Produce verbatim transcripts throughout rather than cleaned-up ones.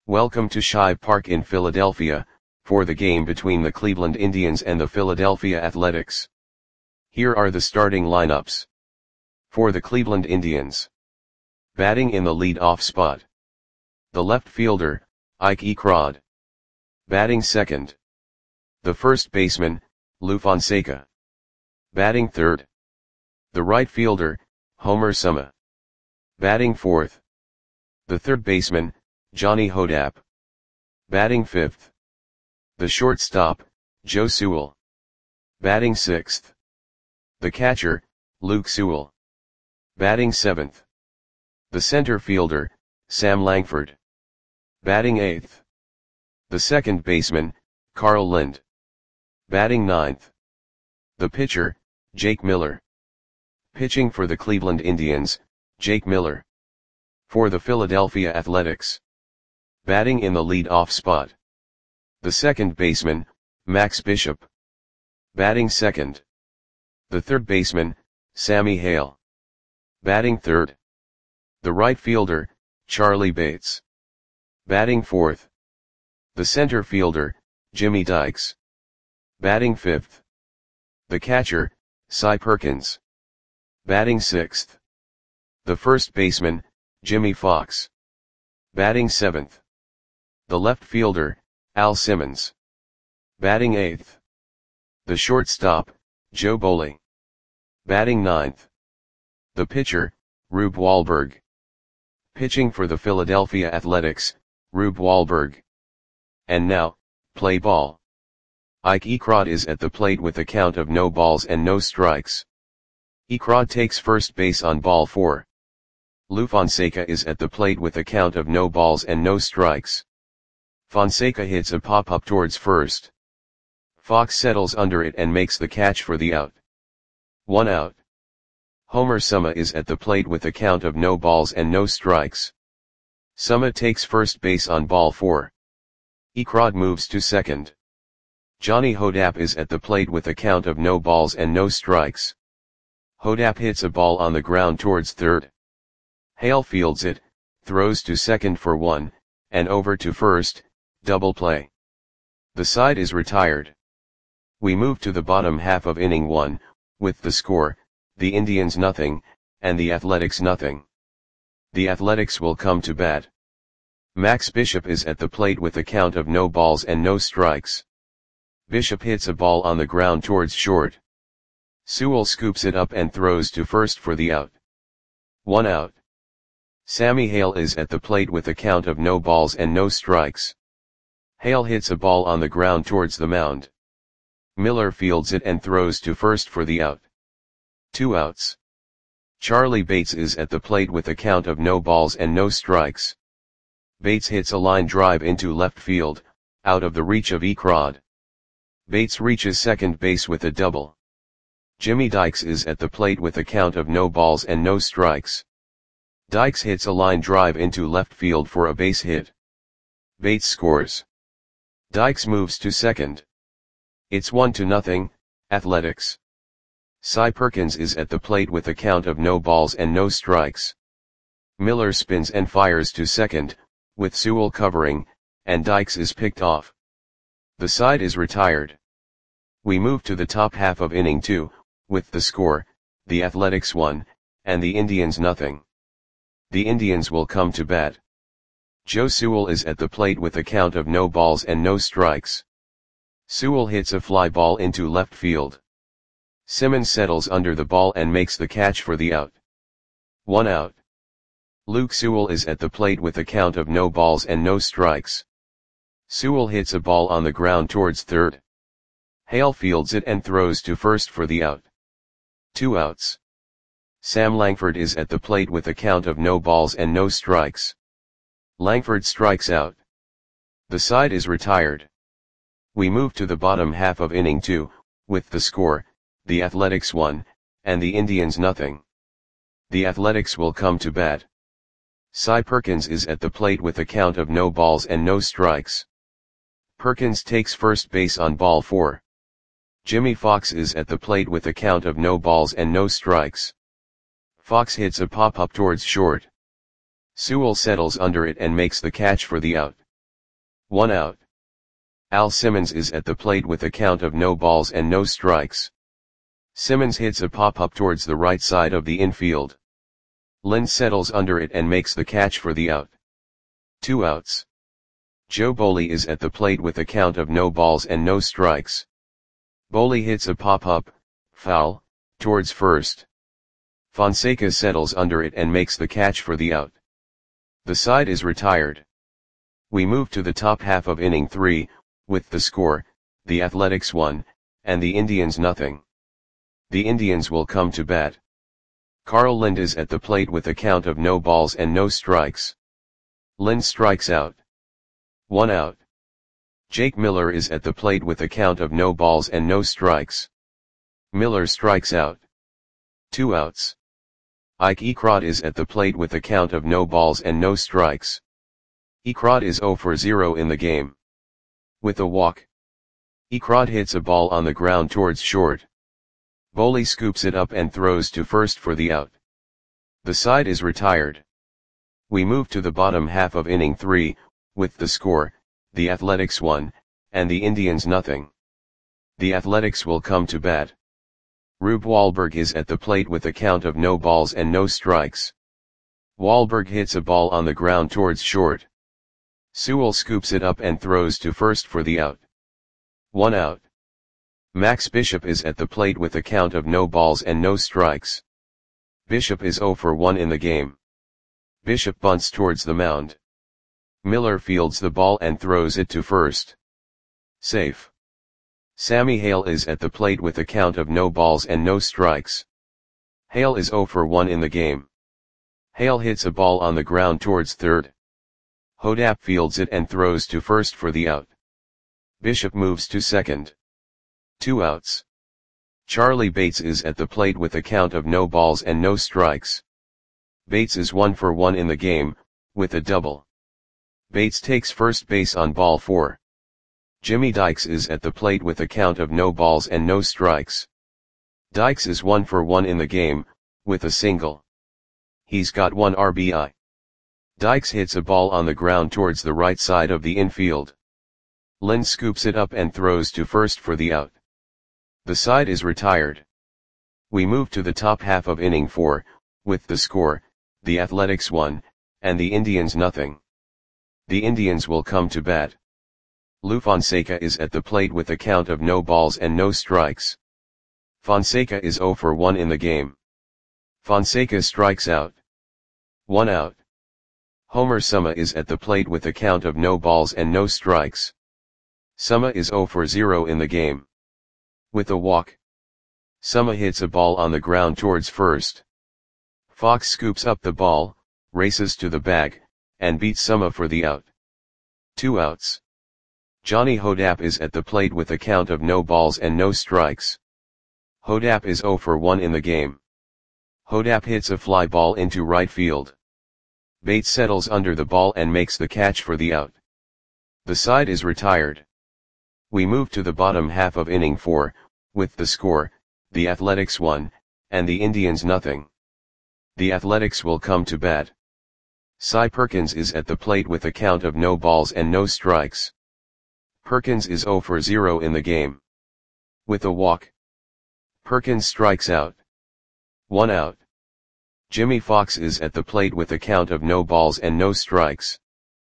Welcome to Shive Park in Philadelphia, for the game between the Cleveland Indians and the Philadelphia Athletics. Here are the starting lineups. For the Cleveland Indians. Batting in the lead-off spot. The left fielder, Ike Ecrod. Batting second. The first baseman, Lou Fonseca. Batting third. The right fielder, Homer Suma. Batting fourth. The third baseman, Johnny Hodapp. Batting fifth. The shortstop, Joe Sewell. Batting sixth. The catcher, Luke Sewell. Batting seventh. The center fielder, Sam Langford. Batting eighth. The second baseman, Carl Lind. Batting ninth. The pitcher, Jake Miller. Pitching for the Cleveland Indians, Jake Miller. For the Philadelphia Athletics. Batting in the lead-off spot. The second baseman, Max Bishop. Batting second. The third baseman, Sammy Hale. Batting third. The right fielder, Charlie Bates. Batting fourth. The center fielder, Jimmy Dykes. Batting fifth. The catcher, Cy Perkins. Batting sixth. The first baseman, Jimmy Fox. Batting seventh. The left fielder, Al Simmons. Batting eighth. The shortstop, Joe Boley. Batting ninth. The pitcher, Rube Wahlberg. Pitching for the Philadelphia Athletics, Rube Wahlberg. And now, play ball. Ike Ecrod is at the plate with a count of no balls and no strikes. Ecrod takes first base on ball four. Lou Fonseca is at the plate with a count of no balls and no strikes. Fonseca hits a pop-up towards first. Fox settles under it and makes the catch for the out. One out. Homer Suma is at the plate with a count of no balls and no strikes. Suma takes first base on ball four. Ecrod moves to second. Johnny Hodapp is at the plate with a count of no balls and no strikes. Hodapp hits a ball on the ground towards third. Hale fields it, throws to second for one, and over to first, double play. The side is retired. We move to the bottom half of inning one, with the score, the Indians nothing, and the Athletics nothing. The Athletics will come to bat. Max Bishop is at the plate with a count of no balls and no strikes. Bishop hits a ball on the ground towards short. Sewell scoops it up and throws to first for the out. One out. Sammy Hale is at the plate with a count of no balls and no strikes. Hale hits a ball on the ground towards the mound. Miller fields it and throws to first for the out. Two outs. Charlie Bates is at the plate with a count of no balls and no strikes. Bates hits a line drive into left field, out of the reach of Ecrod. Bates reaches second base with a double. Jimmy Dykes is at the plate with a count of no balls and no strikes. Dykes hits a line drive into left field for a base hit. Bates scores. Dykes moves to second. It's one to nothing, Athletics. Cy Perkins is at the plate with a count of no balls and no strikes. Miller spins and fires to second, with Sewell covering, and Dykes is picked off. The side is retired. We move to the top half of inning two, with the score, the Athletics one, and the Indians nothing. The Indians will come to bat. Joe Sewell is at the plate with a count of no balls and no strikes. Sewell hits a fly ball into left field. Simmons settles under the ball and makes the catch for the out. One out. Luke Sewell is at the plate with a count of no balls and no strikes. Sewell hits a ball on the ground towards third. Hale fields it and throws to first for the out. Two outs. Sam Langford is at the plate with a count of no balls and no strikes. Langford strikes out. The side is retired. We move to the bottom half of inning two, with the score, the Athletics one, and the Indians nothing. The Athletics will come to bat. Cy Perkins is at the plate with a count of no balls and no strikes. Perkins takes first base on ball four. Jimmy Fox is at the plate with a count of no balls and no strikes. Fox hits a pop-up towards short. Sewell settles under it and makes the catch for the out. one out. Al Simmons is at the plate with a count of no balls and no strikes. Simmons hits a pop-up towards the right side of the infield. Lind settles under it and makes the catch for the out. Two outs. Joe Boley is at the plate with a count of no balls and no strikes. Boley hits a pop-up, foul, towards first. Fonseca settles under it and makes the catch for the out. The side is retired. We move to the top half of inning three, with the score, the Athletics one, and the Indians nothing. The Indians will come to bat. Carl Lind is at the plate with a count of no balls and no strikes. Lind strikes out. One out. Jake Miller is at the plate with a count of no balls and no strikes. Miller strikes out. Two outs. Ike Ekrod is at the plate with a count of no balls and no strikes. Ekrod is zero for zero in the game. With a walk. Ekrod hits a ball on the ground towards short. Boley scoops it up and throws to first for the out. The side is retired. We move to the bottom half of inning three, with the score, the Athletics one, and the Indians nothing. The Athletics will come to bat. Rube Wahlberg is at the plate with a count of no balls and no strikes. Wahlberg hits a ball on the ground towards short. Sewell scoops it up and throws to first for the out. One out. Max Bishop is at the plate with a count of no balls and no strikes. Bishop is zero for one in the game. Bishop bunts towards the mound. Miller fields the ball and throws it to first. Safe. Sammy Hale is at the plate with a count of no balls and no strikes. Hale is zero for one in the game. Hale hits a ball on the ground towards third. Hodap fields it and throws to first for the out. Bishop moves to second. Two outs. Charlie Bates is at the plate with a count of no balls and no strikes. Bates is one for one in the game, with a double. Bates takes first base on ball four. Jimmy Dykes is at the plate with a count of no balls and no strikes. Dykes is one for one in the game, with a single. He's got one R B I. Dykes hits a ball on the ground towards the right side of the infield. Lind scoops it up and throws to first for the out. The side is retired. We move to the top half of inning four, with the score, the Athletics one, and the Indians nothing. The Indians will come to bat. Lou Fonseca is at the plate with a count of no balls and no strikes. Fonseca is zero for one in the game. Fonseca strikes out. One out. Homer Suma is at the plate with a count of no balls and no strikes. Suma is zero for zero in the game. With a walk. Suma hits a ball on the ground towards first. Fox scoops up the ball, races to the bag, and beats Suma for the out. Two outs. Johnny Hodap is at the plate with a count of no balls and no strikes. Hodap is zero for one in the game. Hodap hits a fly ball into right field. Bates settles under the ball and makes the catch for the out. The side is retired. We move to the bottom half of inning four, with the score, the Athletics one, and the Indians nothing. The Athletics will come to bat. Cy Perkins is at the plate with a count of no balls and no strikes. Perkins is zero for zero in the game. With a walk. Perkins strikes out. One out. Jimmy Fox is at the plate with a count of no balls and no strikes.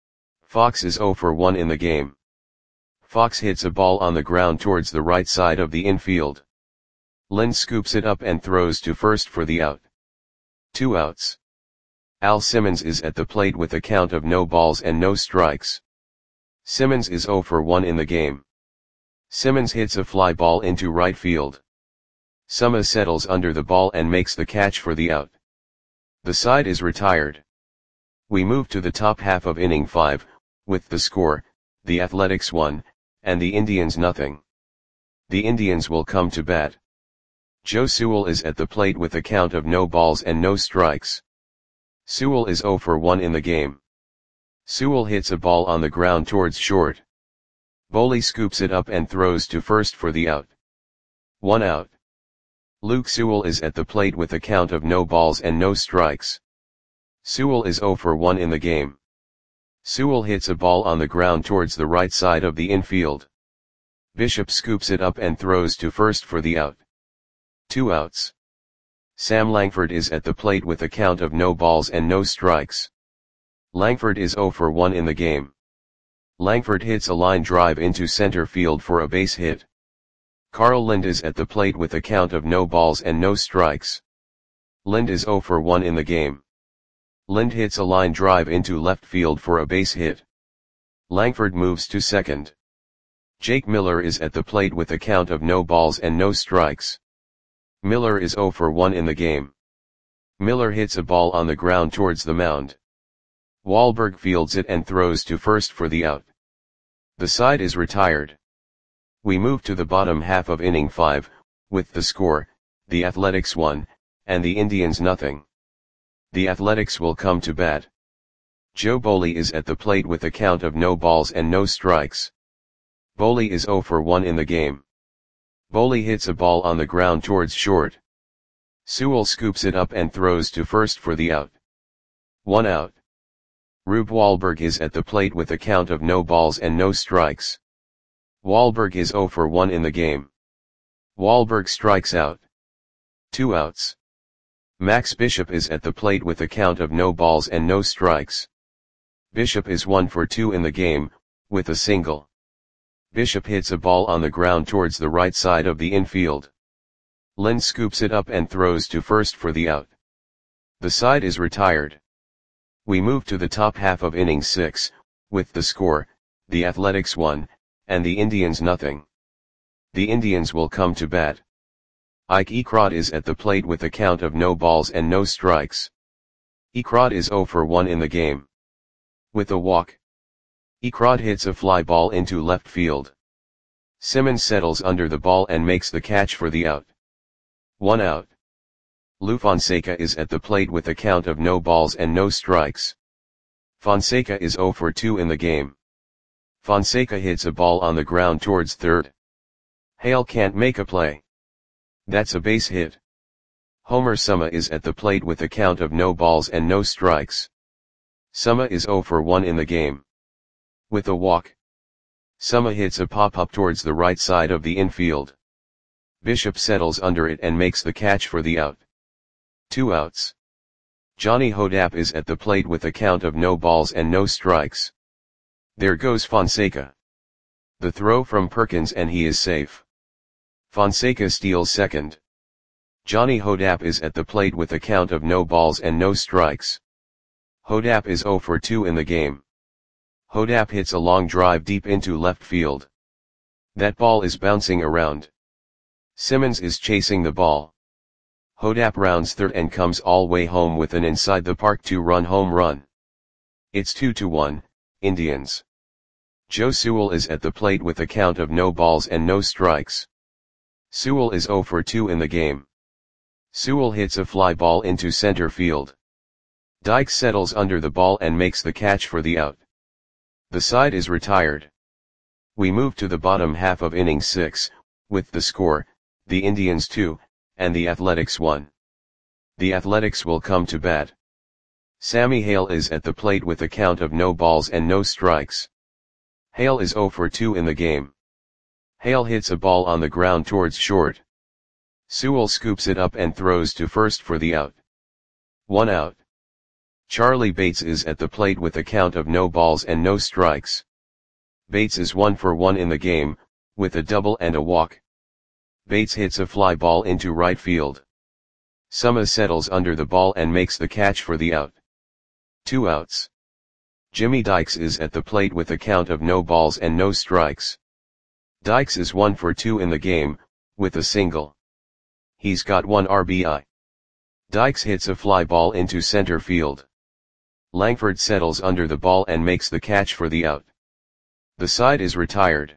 Fox is zero for one in the game. Fox hits a ball on the ground towards the right side of the infield. Lind scoops it up and throws to first for the out. Two outs. Al Simmons is at the plate with a count of no balls and no strikes. Simmons is zero for one in the game. Simmons hits a fly ball into right field. Suma settles under the ball and makes the catch for the out. The side is retired. We move to the top half of inning five, with the score, the Athletics one, and the Indians nothing. The Indians will come to bat. Joe Sewell is at the plate with a count of no balls and no strikes. Sewell is zero for one in the game. Sewell hits a ball on the ground towards short. Boley scoops it up and throws to first for the out. One out. Luke Sewell is at the plate with a count of no balls and no strikes. Sewell is zero for one in the game. Sewell hits a ball on the ground towards the right side of the infield. Bishop scoops it up and throws to first for the out. Two outs. Sam Langford is at the plate with a count of no balls and no strikes. Langford is oh for one in the game. Langford hits a line drive into center field for a base hit. Carl Lind is at the plate with a count of no balls and no strikes. Lind is oh for one in the game. Lind hits a line drive into left field for a base hit. Langford moves to second. Jake Miller is at the plate with a count of no balls and no strikes. Miller is oh for one in the game. Miller hits a ball on the ground towards the mound. Wahlberg fields it and throws to first for the out. The side is retired. We move to the bottom half of inning five, with the score, the Athletics one, and the Indians nothing. The Athletics will come to bat. Joe Boley is at the plate with a count of no balls and no strikes. Boley is oh for one in the game. Boley hits a ball on the ground towards short. Sewell scoops it up and throws to first for the out. One out. Rube Wahlberg is at the plate with a count of no balls and no strikes. Wahlberg is oh for one in the game. Wahlberg strikes out. Two outs. Max Bishop is at the plate with a count of no balls and no strikes. Bishop is one for two in the game, with a single. Bishop hits a ball on the ground towards the right side of the infield. Lind scoops it up and throws to first for the out. The side is retired. We move to the top half of inning six, with the score, the Athletics one, and the Indians nothing. The Indians will come to bat. Ike Ecrod is at the plate with a count of no balls and no strikes. Ecrod is oh for one in the game. With a walk. Ecrod hits a fly ball into left field. Simmons settles under the ball and makes the catch for the out. One out. Lou Fonseca is at the plate with a count of no balls and no strikes. Fonseca is oh for two in the game. Fonseca hits a ball on the ground towards third. Hale can't make a play. That's a base hit. Homer Summa is at the plate with a count of no balls and no strikes. Summa is oh for one in the game. With a walk. Summa hits a pop-up towards the right side of the infield. Bishop settles under it and makes the catch for the out. Two outs. Johnny Hodap is at the plate with a count of no balls and no strikes. There goes Fonseca. The throw from Perkins and he is safe. Fonseca steals second. Johnny Hodap is at the plate with a count of no balls and no strikes. Hodap is oh for two in the game. Hodap hits a long drive deep into left field. That ball is bouncing around. Simmons is chasing the ball. Hodap rounds third and comes all way home with an inside the park two-run home run. It's two to one, Indians. Joe Sewell is at the plate with a count of no balls and no strikes. Sewell is oh for two in the game. Sewell hits a fly ball into center field. Dykes settles under the ball and makes the catch for the out. The side is retired. We move to the bottom half of inning six, with the score, the Indians two, and the Athletics one. The Athletics will come to bat. Sammy Hale is at the plate with a count of no balls and no strikes. Hale is oh for two in the game. Hale hits a ball on the ground towards short. Sewell scoops it up and throws to first for the out. One out. Charlie Bates is at the plate with a count of no balls and no strikes. Bates is one for one in the game, with a double and a walk. Bates hits a fly ball into right field. Summa settles under the ball and makes the catch for the out. Two outs. Jimmy Dykes is at the plate with a count of no balls and no strikes. Dykes is one for two in the game, with a single. He's got one R B I. Dykes hits a fly ball into center field. Langford settles under the ball and makes the catch for the out. The side is retired.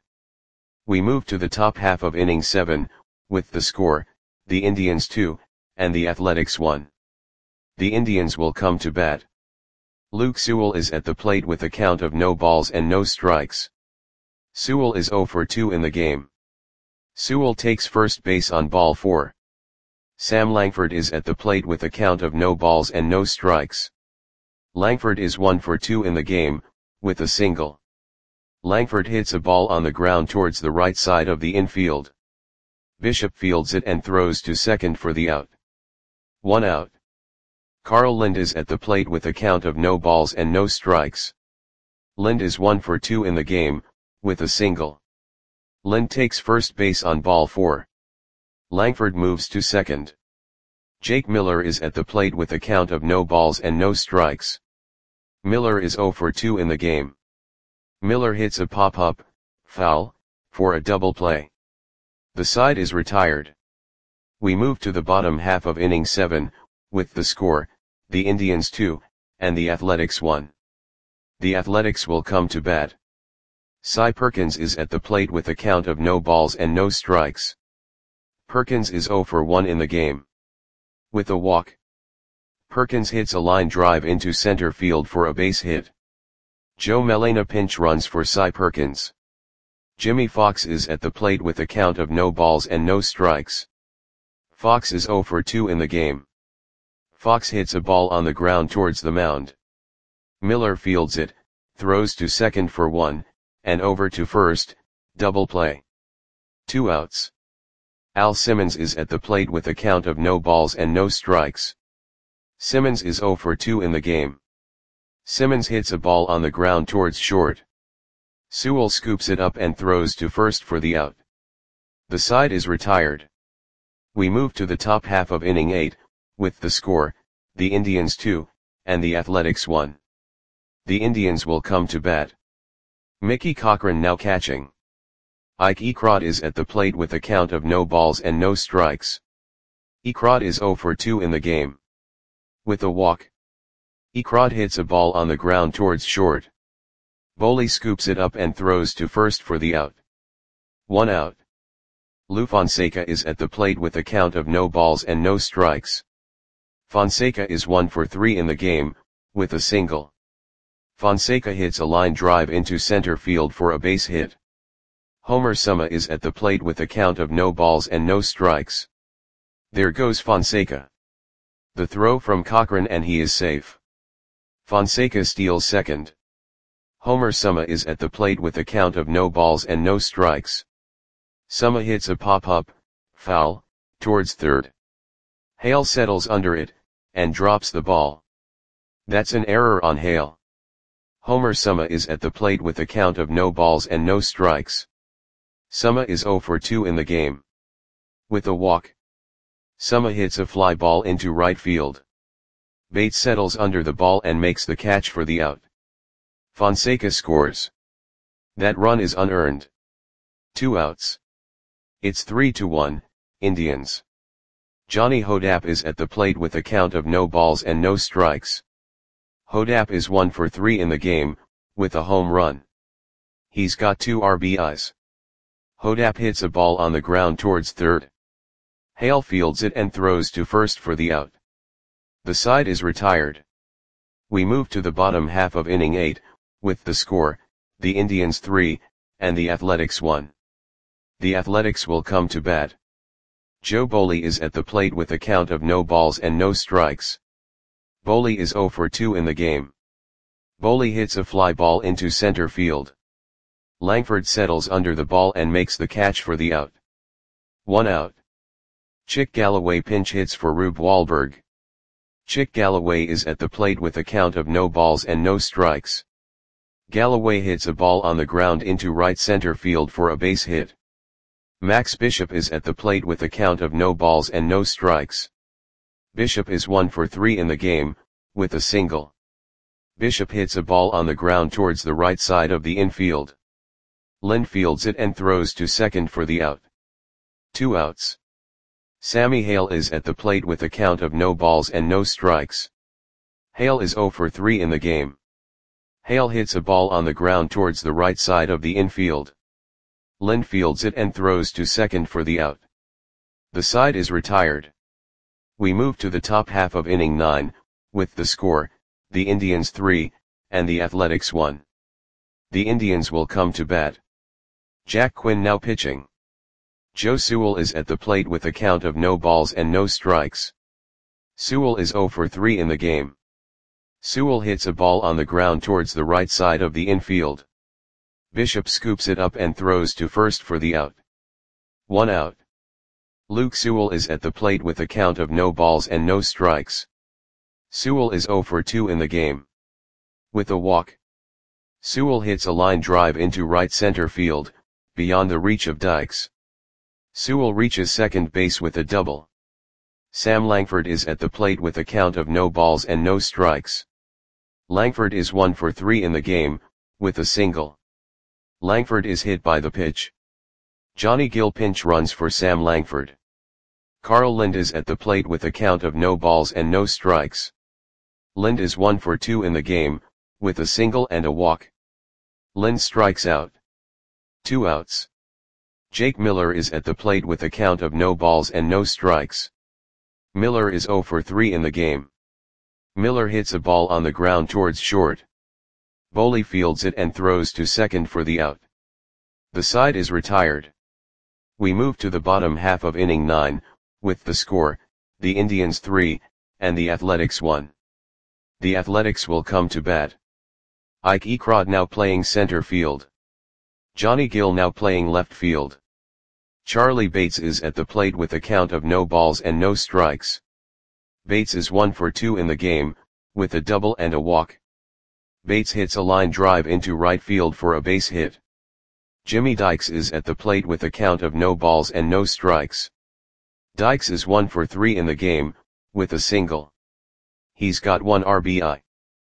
We move to the top half of inning seven, with the score, the Indians two, and the Athletics one. The Indians will come to bat. Luke Sewell is at the plate with a count of no balls and no strikes. Sewell is oh for two in the game. Sewell takes first base on ball four. Sam Langford is at the plate with a count of no balls and no strikes. Langford is one for two in the game, with a single. Langford hits a ball on the ground towards the right side of the infield. Bishop fields it and throws to second for the out. One out. Carl Lind is at the plate with a count of no balls and no strikes. Lind is one for two in the game, with a single. Lind takes first base on ball four. Langford moves to second. Jake Miller is at the plate with a count of no balls and no strikes. Miller is zero for two in the game. Miller hits a pop-up, foul, for a double play. The side is retired. We move to the bottom half of inning seven, with the score, the Indians two, and the Athletics one. The Athletics will come to bat. Cy Perkins is at the plate with a count of no balls and no strikes. Perkins is zero for one in the game. With a walk, Perkins hits a line drive into center field for a base hit. Joe Melena pinch runs for Cy Perkins. Jimmy Fox is at the plate with a count of no balls and no strikes. Fox is zero for two in the game. Fox hits a ball on the ground towards the mound. Miller fields it, throws to second for one, and over to first, double play. Two outs. Al Simmons is at the plate with a count of no balls and no strikes. Simmons is zero for two in the game. Simmons hits a ball on the ground towards short. Sewell scoops it up and throws to first for the out. The side is retired. We move to the top half of inning eight, with the score, the Indians two, and the Athletics one. The Indians will come to bat. Mickey Cochran now catching. Ike Ekrod is at the plate with a count of no balls and no strikes. Ekrod is zero for two in the game. With a walk, Ekrod hits a ball on the ground towards short. Boley scoops it up and throws to first for the out. One out. Lou Fonseca is at the plate with a count of no balls and no strikes. Fonseca is one for three in the game, with a single. Fonseca hits a line drive into center field for a base hit. Homer Suma is at the plate with a count of no balls and no strikes. There goes Fonseca. The throw from Cochran and he is safe. Fonseca steals second. Homer Suma is at the plate with a count of no balls and no strikes. Suma hits a pop-up, foul, towards third. Hale settles under it, and drops the ball. That's an error on Hale. Homer Suma is at the plate with a count of no balls and no strikes. Suma is zero for two in the game. With a walk, Suma hits a fly ball into right field. Bates settles under the ball and makes the catch for the out. Fonseca scores. That run is unearned. Two outs. It's three to one, Indians. Johnny Hodap is at the plate with a count of no balls and no strikes. Hodap is one for three in the game, with a home run. He's got two R B Is. Hodap hits a ball on the ground towards third. Hale fields it and throws to first for the out. The side is retired. We move to the bottom half of inning eight, with the score, the Indians three, and the Athletics one. The Athletics will come to bat. Joe Boley is at the plate with a count of no balls and no strikes. Boley is zero for two in the game. Boley hits a fly ball into center field. Langford settles under the ball and makes the catch for the out. One out. Chick Galloway pinch hits for Rube Wahlberg. Chick Galloway is at the plate with a count of no balls and no strikes. Galloway hits a ball on the ground into right center field for a base hit. Max Bishop is at the plate with a count of no balls and no strikes. Bishop is one for three in the game, with a single. Bishop hits a ball on the ground towards the right side of the infield. Lind fields it and throws to second for the out. Two outs. Sammy Hale is at the plate with a count of no balls and no strikes. Hale is zero for three in the game. Hale hits a ball on the ground towards the right side of the infield. Lind fields it and throws to second for the out. The side is retired. We move to the top half of inning nine, with the score, the Indians three, and the Athletics one. The Indians will come to bat. Jack Quinn now pitching. Joe Sewell is at the plate with a count of no balls and no strikes. Sewell is zero for three in the game. Sewell hits a ball on the ground towards the right side of the infield. Bishop scoops it up and throws to first for the out. One out. Luke Sewell is at the plate with a count of no balls and no strikes. Sewell is oh for two in the game. With a walk. Sewell hits a line drive into right center field, beyond the reach of Dykes. Sewell reaches second base with a double. Sam Langford is at the plate with a count of no balls and no strikes. Langford is one for three in the game, with a single. Langford is hit by the pitch. Johnny Gill pinch runs for Sam Langford. Carl Lind is at the plate with a count of no balls and no strikes. Lind is one for two in the game, with a single and a walk. Lind strikes out. Two outs. Jake Miller is at the plate with a count of no balls and no strikes. Miller is oh for three in the game. Miller hits a ball on the ground towards short. Boley fields it and throws to second for the out. The side is retired. We move to the bottom half of inning nine, with the score, the Indians three, and the Athletics one. The Athletics will come to bat. Ike Ecrod now playing center field. Johnny Gill now playing left field. Charlie Bates is at the plate with a count of no balls and no strikes. Bates is one for two in the game, with a double and a walk. Bates hits a line drive into right field for a base hit. Jimmy Dykes is at the plate with a count of no balls and no strikes. Dykes is one for three in the game, with a single. He's got one R B I.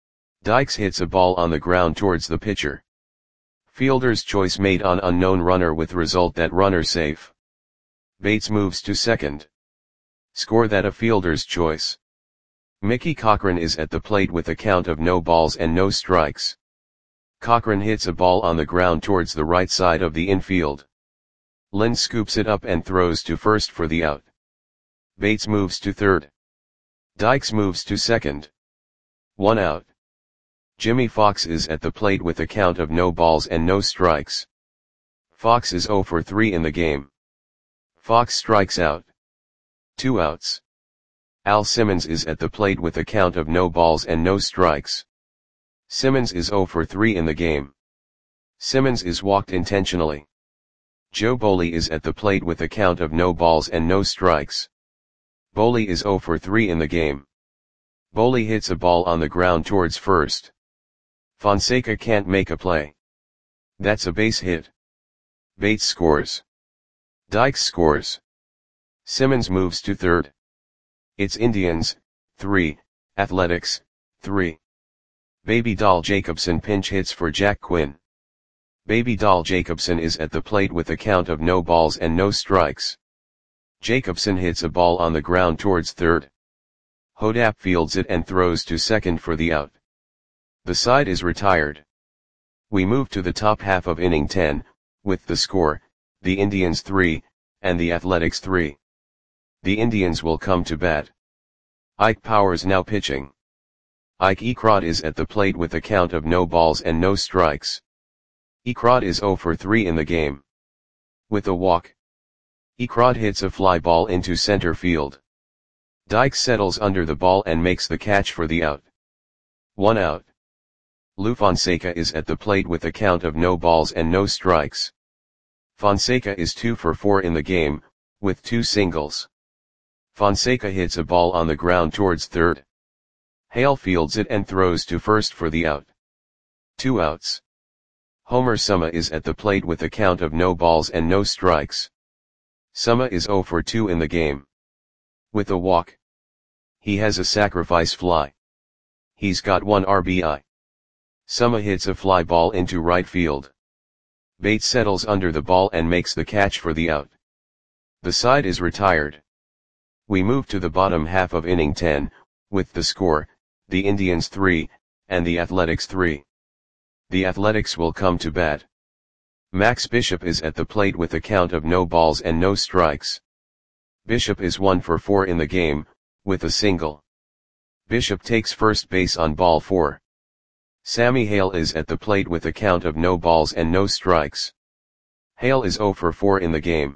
Dykes hits a ball on the ground towards the pitcher. Fielder's choice made on unknown runner with result that runner safe. Bates moves to second. Score that a fielder's choice. Mickey Cochran is at the plate with a count of no balls and no strikes. Cochran hits a ball on the ground towards the right side of the infield. Lind scoops it up and throws to first for the out. Bates moves to third. Dykes moves to second. One out. Jimmy Fox is at the plate with a count of no balls and no strikes. Fox is oh for three in the game. Fox strikes out. Two outs. Al Simmons is at the plate with a count of no balls and no strikes. Simmons is oh for three in the game. Simmons is walked intentionally. Joe Boley is at the plate with a count of no balls and no strikes. Boley is oh for three in the game. Boley hits a ball on the ground towards first. Fonseca can't make a play. That's a base hit. Bates scores. Dykes scores. Simmons moves to third. It's Indians, three, Athletics, three. Baby Doll Jacobson pinch hits for Jack Quinn. Baby Doll Jacobson is at the plate with a count of no balls and no strikes. Jacobson hits a ball on the ground towards third. Hodap fields it and throws to second for the out. The side is retired. We move to the top half of inning ten, with the score, the Indians three, and the Athletics three. The Indians will come to bat. Ike Powers now pitching. Ike Ecrod is at the plate with a count of no balls and no strikes. Ecrod is oh for three in the game. With a walk. Ecrod hits a fly ball into center field. Dykes settles under the ball and makes the catch for the out. One out. Lou Fonseca is at the plate with a count of no balls and no strikes. Fonseca is two for four in the game, with two singles. Fonseca hits a ball on the ground towards third. Hale fields it and throws to first for the out. Two outs. Homer Summa is at the plate with a count of no balls and no strikes. Summa is oh for two in the game. With a walk. He has a sacrifice fly. He's got one R B I. Summa hits a fly ball into right field. Bates settles under the ball and makes the catch for the out. The side is retired. We move to the bottom half of inning ten, with the score, the Indians three, and the Athletics three. The Athletics will come to bat. Max Bishop is at the plate with a count of no balls and no strikes. Bishop is one for four in the game, with a single. Bishop takes first base on ball four. Sammy Hale is at the plate with a count of no balls and no strikes. Hale is oh for four in the game.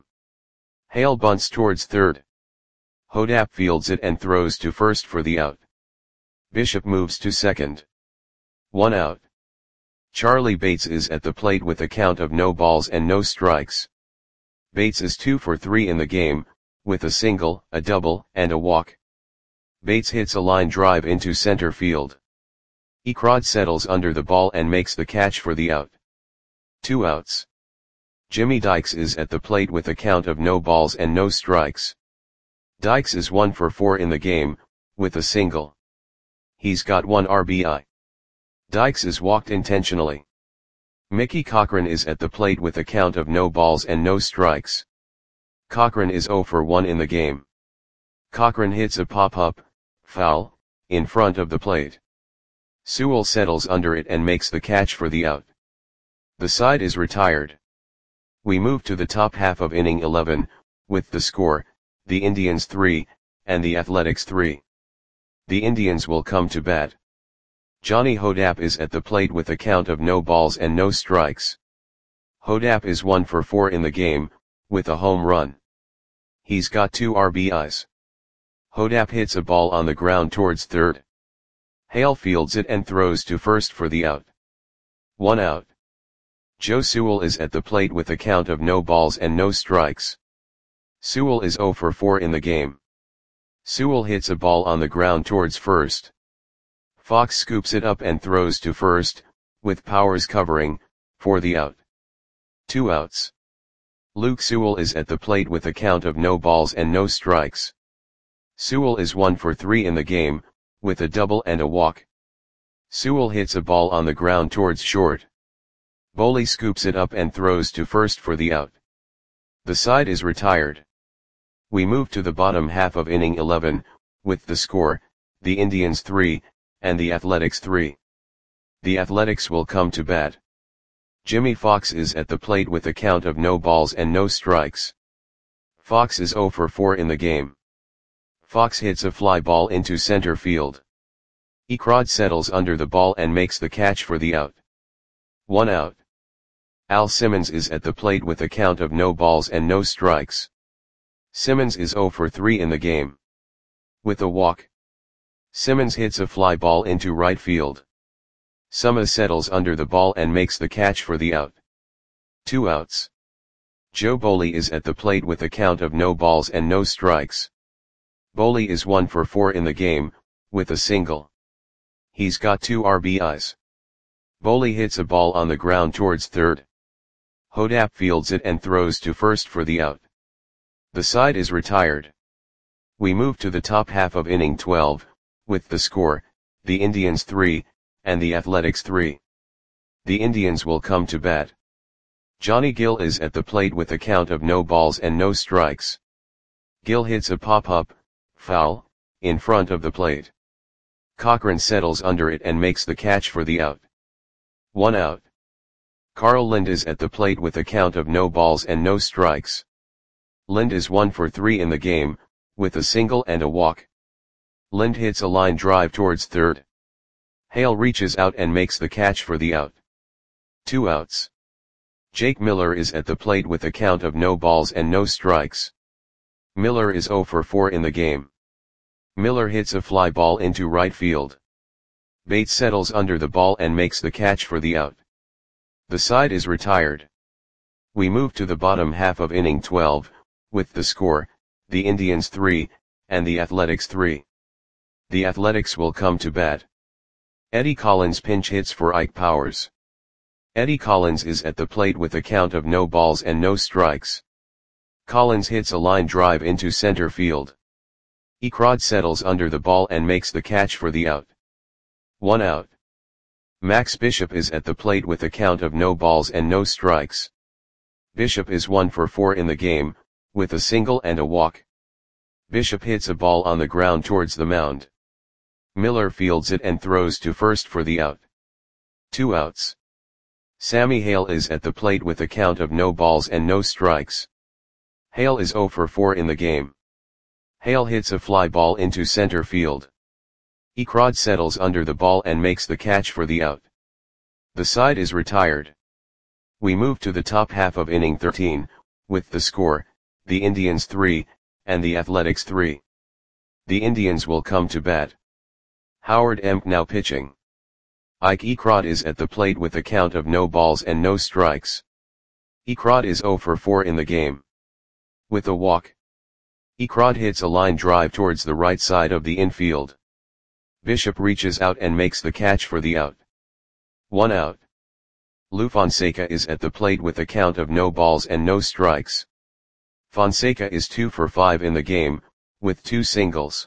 Hale bunts towards third. Hodap fields it and throws to first for the out. Bishop moves to second. One out. Charlie Bates is at the plate with a count of no balls and no strikes. Bates is two for three in the game, with a single, a double, and a walk. Bates hits a line drive into center field. Ekrod settles under the ball and makes the catch for the out. Two outs. Jimmy Dykes is at the plate with a count of no balls and no strikes. Dykes is one for four in the game, with a single. He's got one R B I. Dykes is walked intentionally. Mickey Cochran is at the plate with a count of no balls and no strikes. Cochran is zero for one in the game. Cochran hits a pop-up, foul, in front of the plate. Sewell settles under it and makes the catch for the out. The side is retired. We move to the top half of inning eleven, with the score, the Indians three, and the Athletics three. The Indians will come to bat. Johnny Hodapp is at the plate with a count of no balls and no strikes. Hodapp is one for four in the game, with a home run. He's got two R B Is. Hodapp hits a ball on the ground towards third. Hale fields it and throws to first for the out. One out. Joe Sewell is at the plate with a count of no balls and no strikes. Sewell is zero for four in the game. Sewell hits a ball on the ground towards first. Fox scoops it up and throws to first, with Powers covering, for the out. Two outs. Luke Sewell is at the plate with a count of no balls and no strikes. Sewell is one for three in the game, with a double and a walk. Sewell hits a ball on the ground towards short. Boley scoops it up and throws to first for the out. The side is retired. We move to the bottom half of inning eleven, with the score, the Indians three, and the Athletics three. The Athletics will come to bat. Jimmy Fox is at the plate with a count of no balls and no strikes. Fox is zero for four in the game. Fox hits a fly ball into center field. Ekrod settles under the ball and makes the catch for the out. One out. Al Simmons is at the plate with a count of no balls and no strikes. Simmons is zero for three in the game. With a walk. Simmons hits a fly ball into right field. Summa settles under the ball and makes the catch for the out. Two outs. Joe Boley is at the plate with a count of no balls and no strikes. Boley is one for four in the game, with a single. He's got two R B Is. Boley hits a ball on the ground towards third. Hodapp fields it and throws to first for the out. The side is retired. We move to the top half of inning twelve, with the score, the Indians three, and the Athletics three. The Indians will come to bat. Johnny Gill is at the plate with a count of no balls and no strikes. Gill hits a pop-up, foul, in front of the plate. Cochran settles under it and makes the catch for the out. One out. Carl Lind is at the plate with a count of no balls and no strikes. Lind is one for three in the game, with a single and a walk. Lind hits a line drive towards third. Hale reaches out and makes the catch for the out. Two outs. Jake Miller is at the plate with a count of no balls and no strikes. Miller is zero for four in the game. Miller hits a fly ball into right field. Bates settles under the ball and makes the catch for the out. The side is retired. We move to the bottom half of inning twelve, with the score, the Indians three, and the Athletics three. The Athletics will come to bat. Eddie Collins pinch hits for Ike Powers. Eddie Collins is at the plate with a count of no balls and no strikes. Collins hits a line drive into center field. Ekrod settles under the ball and makes the catch for the out. One out. Max Bishop is at the plate with a count of no balls and no strikes. Bishop is one for four in the game, with a single and a walk. Bishop hits a ball on the ground towards the mound. Miller fields it and throws to first for the out. Two outs. Sammy Hale is at the plate with a count of no balls and no strikes. Hale is zero for four in the game. Hale hits a fly ball into center field. Ekrod settles under the ball and makes the catch for the out. The side is retired. We move to the top half of inning thirteen, with the score, the Indians three, and the Athletics three. The Indians will come to bat. Howard Emp now pitching. Ike Ecrod is at the plate with a count of no balls and no strikes. Ecrod is zero for four in the game. With a walk, Ecrod hits a line drive towards the right side of the infield. Bishop reaches out and makes the catch for the out. One out. Lou Fonseca is at the plate with a count of no balls and no strikes. Fonseca is two for five in the game, with two singles.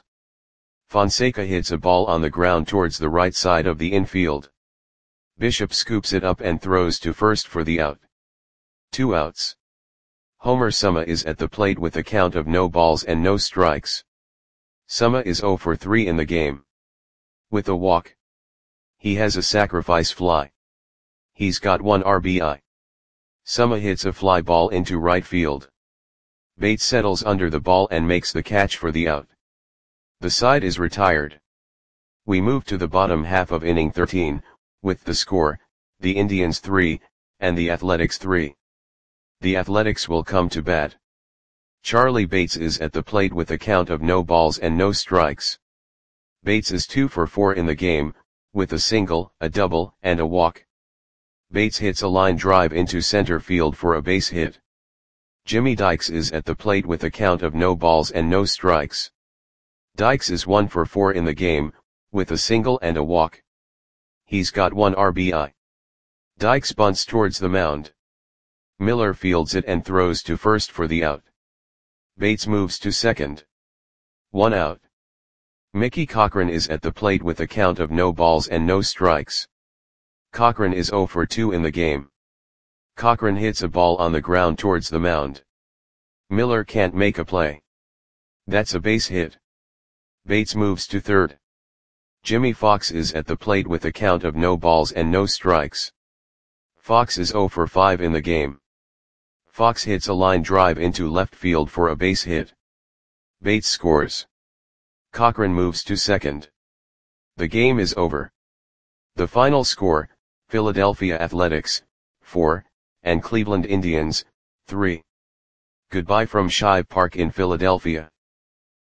Fonseca hits a ball on the ground towards the right side of the infield. Bishop scoops it up and throws to first for the out. Two outs. Homer Suma is at the plate with a count of no balls and no strikes. Suma is zero for three in the game. With a walk, he has a sacrifice fly. He's got one R B I. Suma hits a fly ball into right field. Bates settles under the ball and makes the catch for the out. The side is retired. We move to the bottom half of inning thirteen, with the score, the Indians three, and the Athletics three. The Athletics will come to bat. Charlie Bates is at the plate with a count of no balls and no strikes. Bates is two for four in the game, with a single, a double, and a walk. Bates hits a line drive into center field for a base hit. Jimmy Dykes is at the plate with a count of no balls and no strikes. Dykes is one for four in the game, with a single and a walk. He's got one R B I. Dykes bunts towards the mound. Miller fields it and throws to first for the out. Bates moves to second. One out. Mickey Cochrane is at the plate with a count of no balls and no strikes. Cochrane is zero for two in the game. Cochrane hits a ball on the ground towards the mound. Miller can't make a play. That's a base hit. Bates moves to third. Jimmy Fox is at the plate with a count of no balls and no strikes. Fox is zero for five in the game. Fox hits a line drive into left field for a base hit. Bates scores. Cochrane moves to second. The game is over. The final score, Philadelphia Athletics, four, and Cleveland Indians, three. Goodbye from Shive Park in Philadelphia.